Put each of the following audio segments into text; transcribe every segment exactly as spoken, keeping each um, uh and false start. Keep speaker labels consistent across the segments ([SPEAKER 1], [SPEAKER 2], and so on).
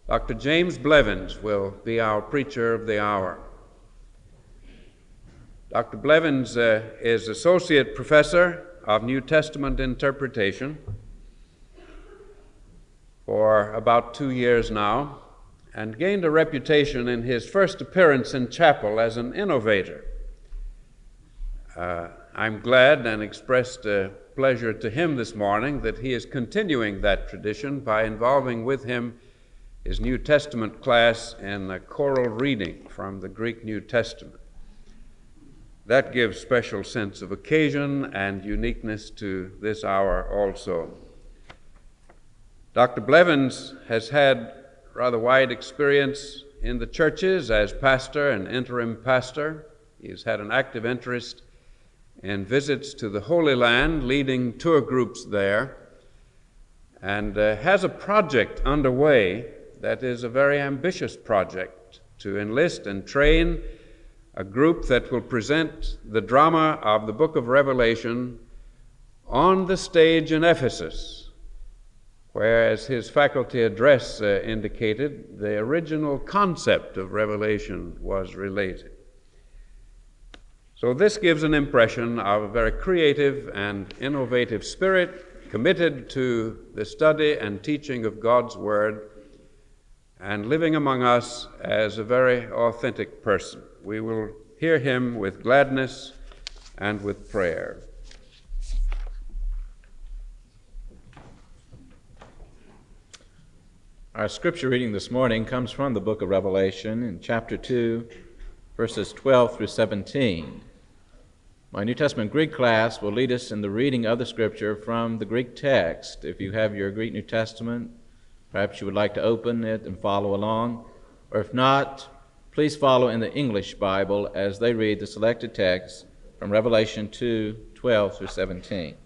[SPEAKER 1] Doctor James Blevins will be our preacher of the hour. Doctor Blevins uh, is Associate Professor of New Testament Interpretation for about two years now, and gained a reputation in his first appearance in chapel as an innovator. Uh, I'm glad and expressed uh, pleasure to him this morning that he is continuing that tradition by involving with him his New Testament class in a choral reading from the Greek New Testament. That gives special sense of occasion and uniqueness to this hour also. Doctor Blevins has had rather wide experience in the churches as pastor and interim pastor. He has had an active interest in visits to the Holy Land, leading tour groups there, and uh, has a project underway that is a very ambitious project to enlist and train a group that will present the drama of the book of Revelation on the stage in Ephesus, where, as his faculty address uh, indicated, the original concept of Revelation was related. So this gives an impression of a very creative and innovative spirit committed to the study and teaching of God's Word and living among us as a very authentic person. We will hear him with gladness and with prayer.
[SPEAKER 2] Our scripture reading this morning comes from the book of Revelation in chapter two, verses twelve through seventeen. My New Testament Greek class will lead us in the reading of the scripture from the Greek text. If you have your Greek New Testament, perhaps you would like to open it and follow along, or if not, please follow in the English Bible as they read the selected text from Revelation two, twelve through seventeen.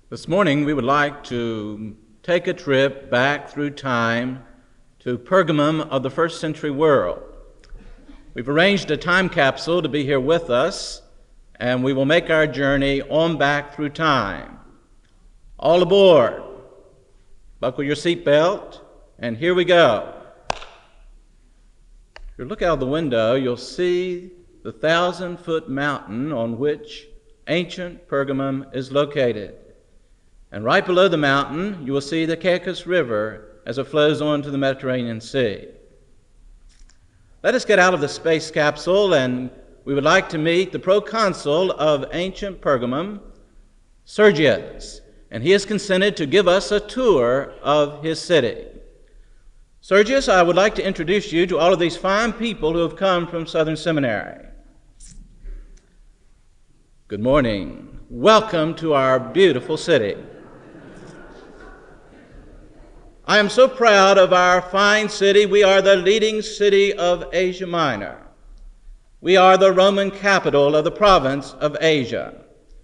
[SPEAKER 2] This morning we would like to take a trip back through time to Pergamum of the first century world. We've arranged a time capsule to be here with us, and we will make our journey on back through time. All aboard. Buckle your seatbelt, and here we go. If you look out the window, you'll see the thousand-foot mountain on which ancient Pergamum is located. And right below the mountain, you will see the Caicus River as it flows on to the Mediterranean Sea. Let us get out of the space capsule, and we would like to meet the proconsul of ancient Pergamum, Sergius, and he has consented to give us a tour of his city. Sergius, I would like to introduce you to all of these fine people who have come from Southern Seminary. Good morning. Welcome to our beautiful city. I am so proud of our fine city. We are the leading city of Asia Minor. We are the Roman capital of the province of Asia.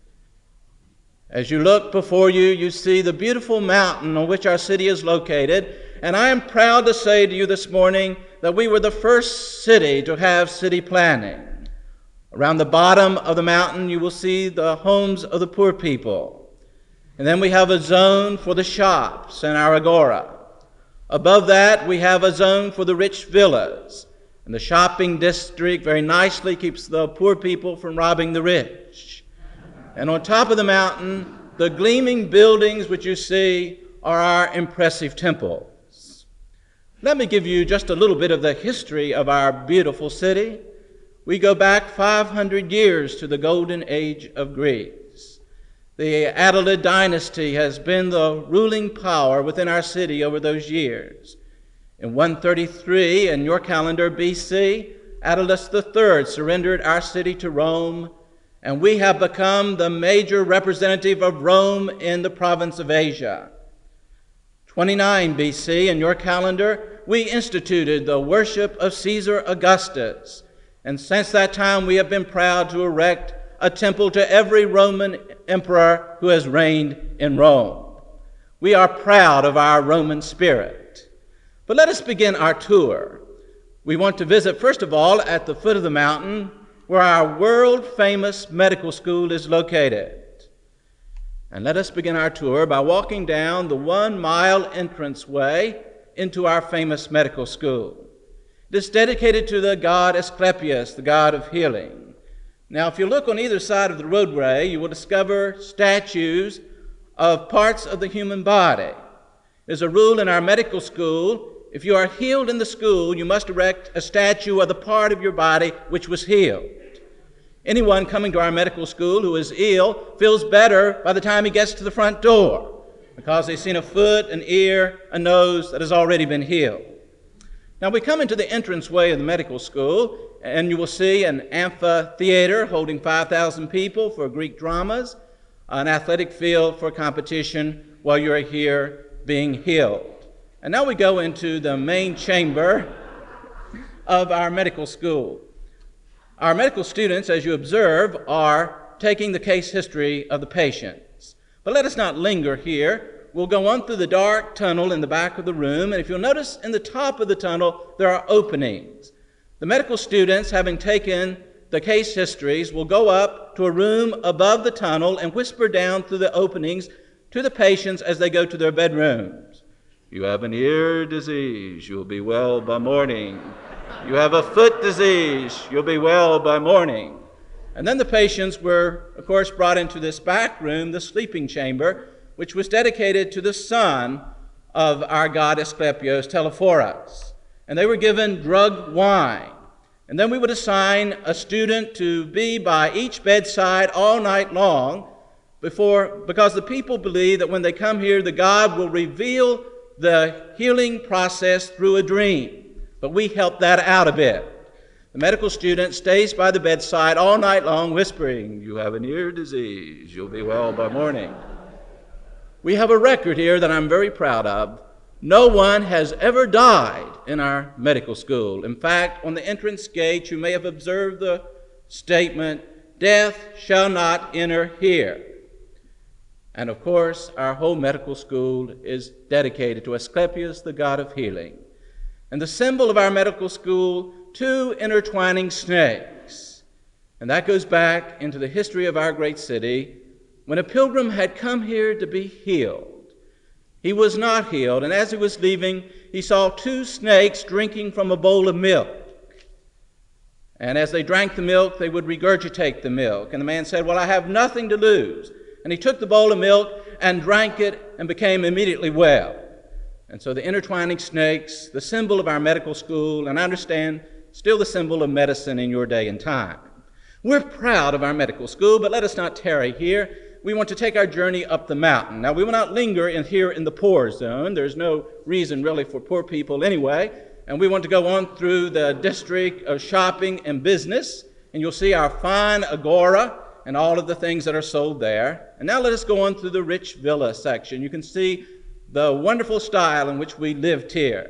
[SPEAKER 2] As you look before you, you see the beautiful mountain on which our city is located, and I am proud to say to you this morning that we were the first city to have city planning. Around the bottom of the mountain, you will see the homes of the poor people. And then we have a zone for the shops and our agora. Above that, we have a zone for the rich villas. And the shopping district very nicely keeps the poor people from robbing the rich. And on top of the mountain, the gleaming buildings which you see are our impressive temples. Let me give you just a little bit of the history of our beautiful city. We go back five hundred years to the golden age of Greece. The Attalid dynasty has been the ruling power within our city over those years. In one thirty-three, in your calendar B C, Attalus the third surrendered our city to Rome, and we have become the major representative of Rome in the province of Asia. twenty-nine B C, in your calendar, we instituted the worship of Caesar Augustus, and since that time we have been proud to erect a temple to every Roman emperor who has reigned in Rome. We are proud of our Roman spirit. But let us begin our tour. We want to visit, first of all, at the foot of the mountain where our world-famous medical school is located. And let us begin our tour by walking down the one-mile entranceway into our famous medical school. It is dedicated to the god Asclepius, the god of healing. Now, if you look on either side of the roadway, you will discover statues of parts of the human body. There's a rule in our medical school: if you are healed in the school, you must erect a statue of the part of your body which was healed. Anyone coming to our medical school who is ill feels better by the time he gets to the front door because they've seen a foot, an ear, a nose that has already been healed. Now, we come into the entranceway of the medical school, and you will see an amphitheater holding five thousand people for Greek dramas, an athletic field for competition while you're here being healed. And now we go into the main chamber of our medical school. Our medical students, as you observe, are taking the case history of the patients. But let us not linger here. We'll go on through the dark tunnel in the back of the room, and if you'll notice in the top of the tunnel, there are openings. The medical students, having taken the case histories, will go up to a room above the tunnel and whisper down through the openings to the patients as they go to their bedrooms. You have an ear disease, you'll be well by morning. You have a foot disease, you'll be well by morning. And then the patients were, of course, brought into this back room, the sleeping chamber, which was dedicated to the son of our god Asclepius, Telephorus. And they were given drugged wine. And then we would assign a student to be by each bedside all night long before, because the people believe that when they come here, the god will reveal the healing process through a dream. But we help that out a bit. The medical student stays by the bedside all night long whispering, you have an ear disease, you'll be well by morning. We have a record here that I'm very proud of. No one has ever died in our medical school. In fact, on the entrance gate, you may have observed the statement, death shall not enter here. And of course, our whole medical school is dedicated to Asclepius, the god of healing. And the symbol of our medical school, two intertwining snakes. And that goes back into the history of our great city when a pilgrim had come here to be healed. He was not healed, and as he was leaving, he saw two snakes drinking from a bowl of milk. And as they drank the milk, they would regurgitate the milk. And the man said, "Well, I have nothing to lose." And he took the bowl of milk and drank it and became immediately well. And so the intertwining snakes, the symbol of our medical school, and I understand still the symbol of medicine in your day and time. We're proud of our medical school, but let us not tarry here. We want to take our journey up the mountain. Now, we will not linger in here in the poor zone. There's no reason really for poor people anyway. And we want to go on through the district of shopping and business, and you'll see our fine agora and all of the things that are sold there. And now let us go on through the rich villa section. You can see the wonderful style in which we lived here.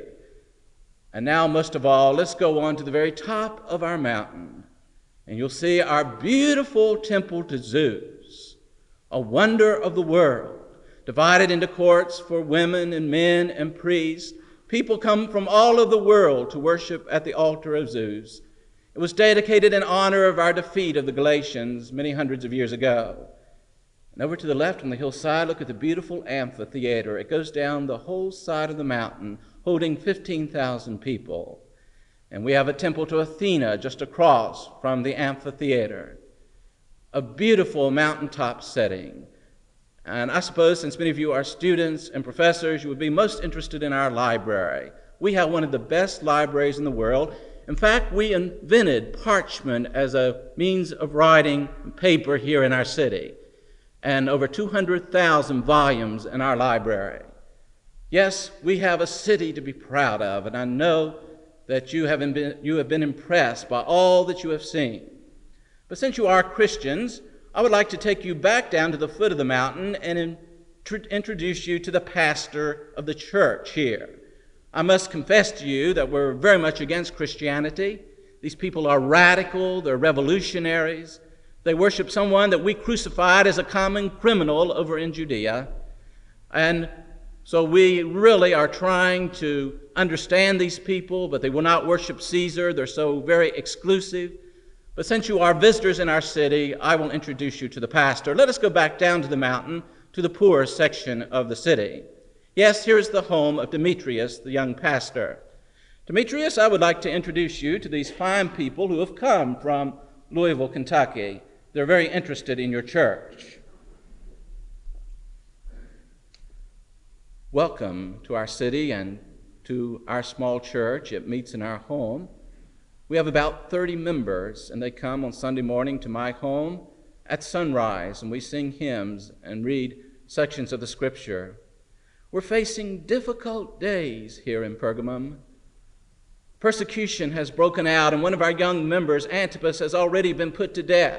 [SPEAKER 2] And now, most of all, let's go on to the very top of our mountain, and you'll see our beautiful temple to Zeus, a wonder of the world, divided into courts for women and men and priests. People come from all over the world to worship at the altar of Zeus. It was dedicated in honor of our defeat of the Galatians many hundreds of years ago. And over to the left on the hillside, look at the beautiful amphitheater. It goes down the whole side of the mountain, holding fifteen thousand people. And we have a temple to Athena just across from the amphitheater. A beautiful mountaintop setting. And I suppose since many of you are students and professors, you would be most interested in our library. We have one of the best libraries in the world. In fact, we invented parchment as a means of writing paper here in our city, and over two hundred thousand volumes in our library. Yes, we have a city to be proud of, and I know that you have been, you have been impressed by all that you have seen. But since you are Christians, I would like to take you back down to the foot of the mountain and in, tr- introduce you to the pastor of the church here. I must confess to you that we're very much against Christianity. These people are radical, they're revolutionaries. They worship someone that we crucified as a common criminal over in Judea. And so we really are trying to understand these people, but they will not worship Caesar. They're so very exclusive. But since you are visitors in our city, I will introduce you to the pastor. Let us go back down to the mountain, to the poor section of the city. Yes, here is the home of Demetrius, the young pastor. Demetrius, I would like to introduce you to these fine people who have come from Louisville, Kentucky. They're very interested in your church. Welcome to our city and to our small church. It meets in our home. We have about thirty members, and they come on Sunday morning to my home at sunrise, and we sing hymns and read sections of the Scripture. We're facing difficult days here in Pergamum. Persecution has broken out, and one of our young members, Antipas, has already been put to death.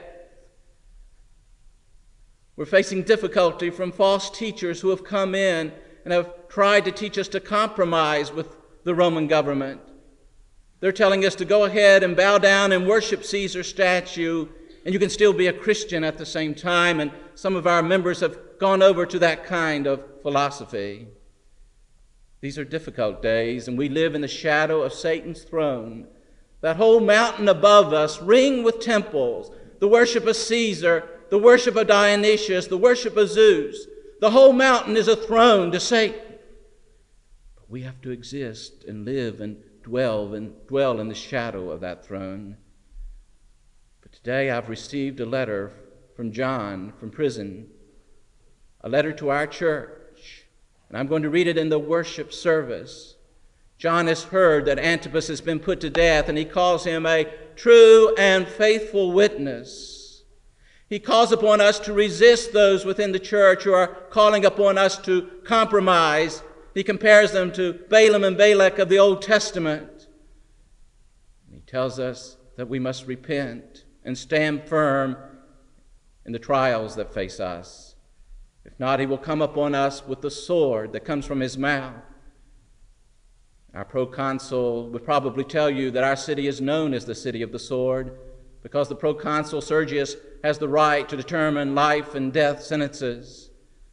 [SPEAKER 2] We're facing difficulty from false teachers who have come in and have tried to teach us to compromise with the Roman government. They're telling us to go ahead and bow down and worship Caesar's statue, and you can still be a Christian at the same time, and some of our members have gone over to that kind of philosophy. These are difficult days, and we live in the shadow of Satan's throne. That whole mountain above us ring with temples, the worship of Caesar, the worship of Dionysius, the worship of Zeus. The whole mountain is a throne to Satan. But we have to exist and live and dwell and dwell in the shadow of that throne. But today I've received a letter from John from prison, a letter to our church, and I'm going to read it in the worship service. John has heard that Antipas has been put to death, and he calls him a true and faithful witness. He calls upon us to resist those within the church who are calling upon us to compromise. He compares them to Balaam and Balak of the Old Testament. He tells us that we must repent and stand firm in the trials that face us. If not, he will come upon us with the sword that comes from his mouth. Our proconsul would probably tell you that our city is known as the city of the sword because the proconsul Sergius has the right to determine life and death sentences.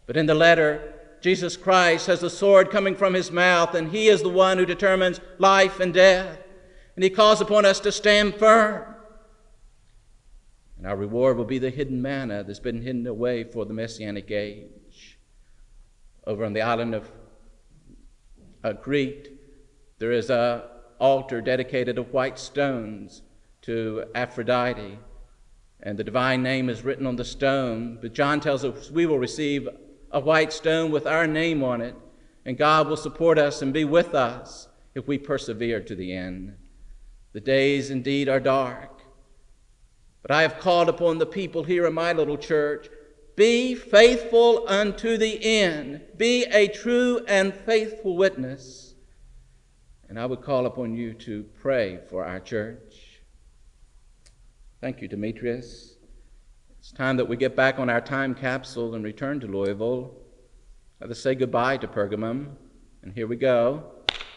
[SPEAKER 2] But in the letter, Jesus Christ has a sword coming from his mouth, and he is the one who determines life and death. And he calls upon us to stand firm. And our reward will be the hidden manna that's been hidden away for the Messianic age. Over on the island of uh, Crete, there is an altar dedicated of white stones to Aphrodite. And the divine name is written on the stone. But John tells us we will receive a white stone with our name on it, and God will support us and be with us if we persevere to the end. The days indeed are dark, but I have called upon the people here in my little church, be faithful unto the end, be a true and faithful witness. And I would call upon you to pray for our church. Thank you, Demetrius. It's time that we get back on our time capsule and return to Louisville. Let us say goodbye to Pergamum, and here we go.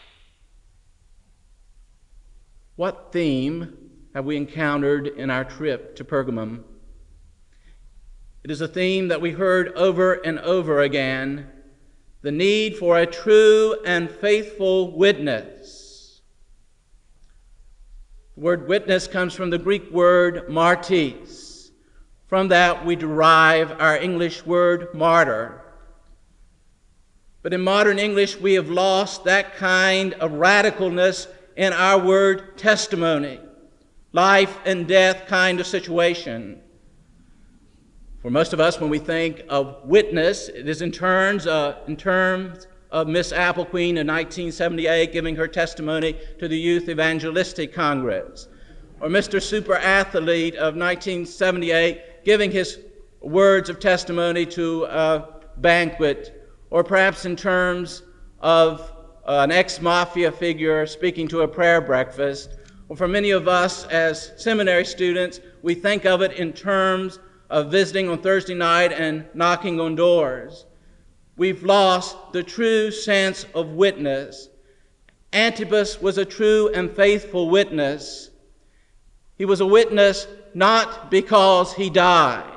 [SPEAKER 2] What theme have we encountered in our trip to Pergamum? It is a theme that we heard over and over again, the need for a true and faithful witness. The word witness comes from the Greek word martis. From that we derive our English word martyr. But in modern English we have lost that kind of radicalness in our word testimony, life and death kind of situation. For most of us, when we think of witness, it is in terms of, in terms of Miss Applequeen in nineteen seventy-eight giving her testimony to the Youth Evangelistic Congress, or Mister Super Athlete of nineteen seventy-eight giving his words of testimony to a banquet, or perhaps in terms of an ex-mafia figure speaking to a prayer breakfast. Or for many of us as seminary students, we think of it in terms of visiting on Thursday night and knocking on doors. We've lost the true sense of witness. Antipas was a true and faithful witness. He was a witness not because he died,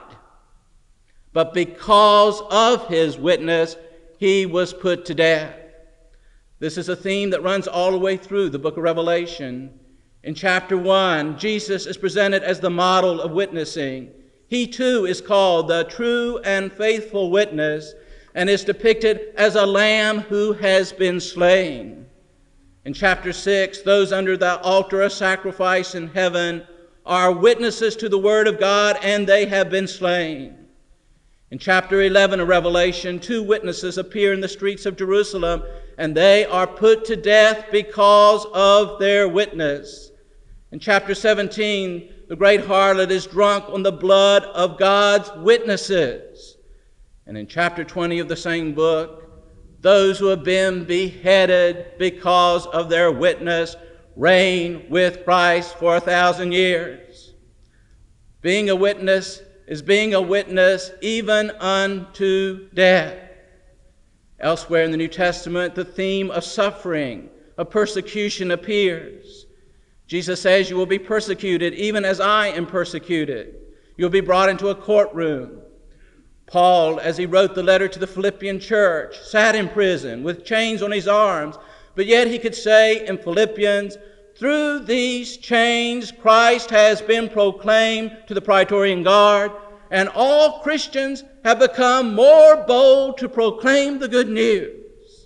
[SPEAKER 2] but because of his witness, he was put to death. This is a theme that runs all the way through the book of Revelation. In chapter one, Jesus is presented as the model of witnessing. He too is called the true and faithful witness and is depicted as a lamb who has been slain. In chapter six, those under the altar of sacrifice in heaven are witnesses to the word of God, and they have been slain. In chapter eleven of Revelation, two witnesses appear in the streets of Jerusalem, and they are put to death because of their witness. In chapter seventeen, the great harlot is drunk on the blood of God's witnesses. And in chapter twenty of the same book, those who have been beheaded because of their witness reign with Christ for a thousand years. Being a witness is being a witness even unto death. Elsewhere in the New Testament, the theme of suffering, of persecution appears. Jesus says, you will be persecuted even as I am persecuted. You'll be brought into a courtroom. Paul, as he wrote the letter to the Philippian church, sat in prison with chains on his arms, but yet he could say in Philippians, through these chains Christ has been proclaimed to the Praetorian Guard, and all Christians have become more bold to proclaim the good news.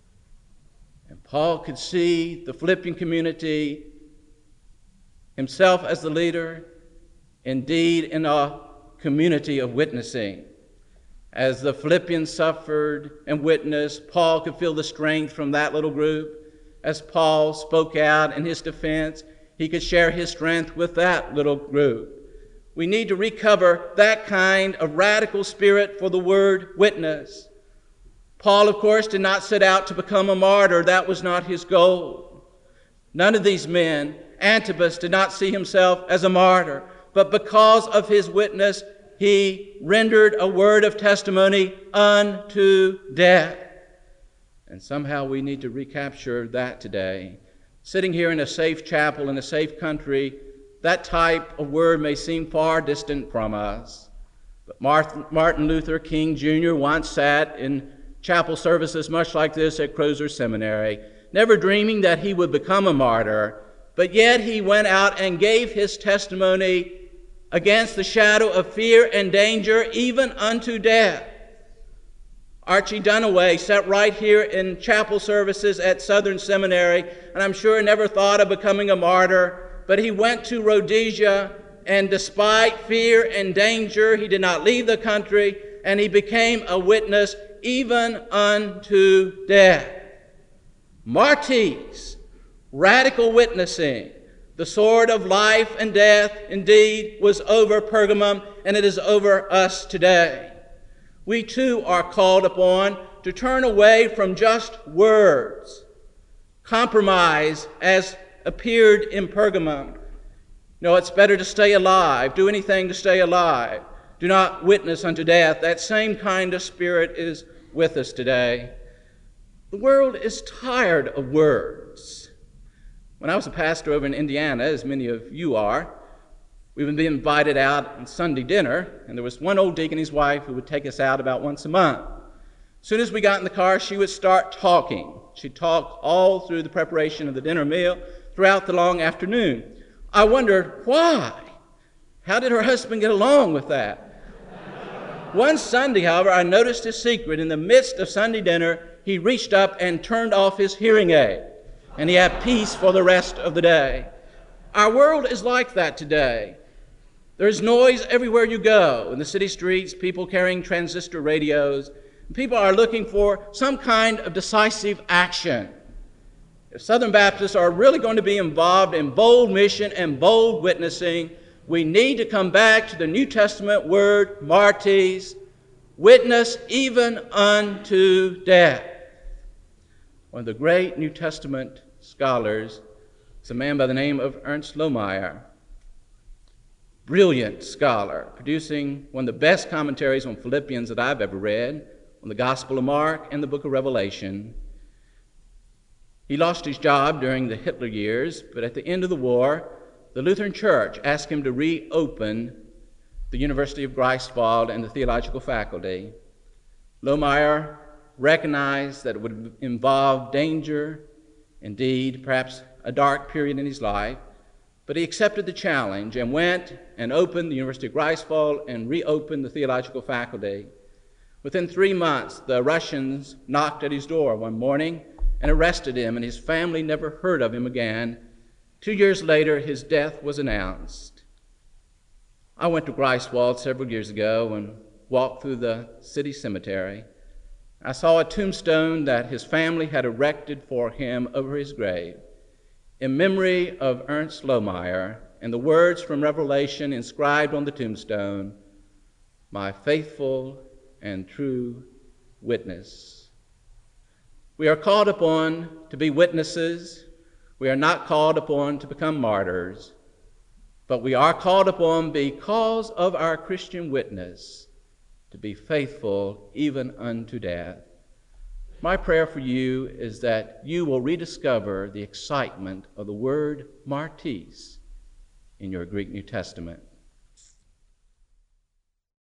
[SPEAKER 2] And Paul could see the Philippian community, himself as the leader, indeed in a community of witnessing. As the Philippians suffered and witnessed, Paul could feel the strength from that little group. As Paul spoke out in his defense, he could share his strength with that little group. We need to recover that kind of radical spirit for the word witness. Paul, of course, did not set out to become a martyr. That was not his goal. None of these men, Antipas did not see himself as a martyr, but because of his witness, he rendered a word of testimony unto death. And somehow we need to recapture that today. Sitting here in a safe chapel in a safe country, that type of word may seem far distant from us. But
[SPEAKER 3] Martin Luther King Junior once sat in chapel services much like this at Crozer Seminary, never dreaming that he would become a martyr, but yet he went out and gave his testimony against the shadow of fear and danger, even unto death. Archie Dunaway sat right here in chapel services at Southern Seminary, and I'm sure never thought of becoming a martyr, but he went to Rhodesia, and despite fear and danger, he did not leave the country, and he became a witness even unto death. Martyrs, radical witnessing. The sword of life and death indeed was over Pergamum, and it is over us today. We too are called upon to turn away from just words. Compromise as appeared in Pergamum. No, it's better to stay alive. Do anything to stay alive. Do not witness unto death. That same kind of spirit is with us today. The world is tired of words. When I was a pastor over in Indiana, as many of you are, we would be invited out on Sunday dinner, and there was one old deacon and his wife who would take us out about once a month. As soon as we got in the car, she would start talking. She talked all through the preparation of the dinner meal, throughout the long afternoon. I wondered why. How did her husband get along with that? One Sunday, however, I noticed a secret. In the midst of Sunday dinner, he reached up and turned off his hearing aid, and he had peace for the rest of the day. Our world is like that today. There's noise everywhere you go. In the city streets, people carrying transistor radios. People are looking for some kind of decisive action. If Southern Baptists are really going to be involved in bold mission and bold witnessing, we need to come back to the New Testament word, martes, witness even unto death. One of the great New Testament scholars is a man by the name of Ernst Lohmeyer. Brilliant scholar, producing one of the best commentaries on Philippians that I've ever read, on the Gospel of Mark and the book of Revelation. He lost his job during the Hitler years, but at the end of the war, the Lutheran Church asked him to reopen the University of Greifswald and the theological faculty. Lohmeyer recognized that it would involve danger, indeed, perhaps a dark period in his life, but he accepted the challenge and went and opened the University of Greifswald and reopened the theological faculty. Within three months, the Russians knocked at his door one morning and arrested him, and his family never heard of him again. Two years later, his death was announced. I went to Greifswald several years ago and walked through the city cemetery. I saw a tombstone that his family had erected for him over his grave in memory of Ernst Lohmeyer, and the words from Revelation inscribed on the tombstone, "My faithful and true witness." We are called upon to be witnesses. We are not called upon to become martyrs, but we are called upon because of our Christian witness to be faithful even unto death. My prayer for you is that you will rediscover the excitement of the word martes in your Greek New Testament.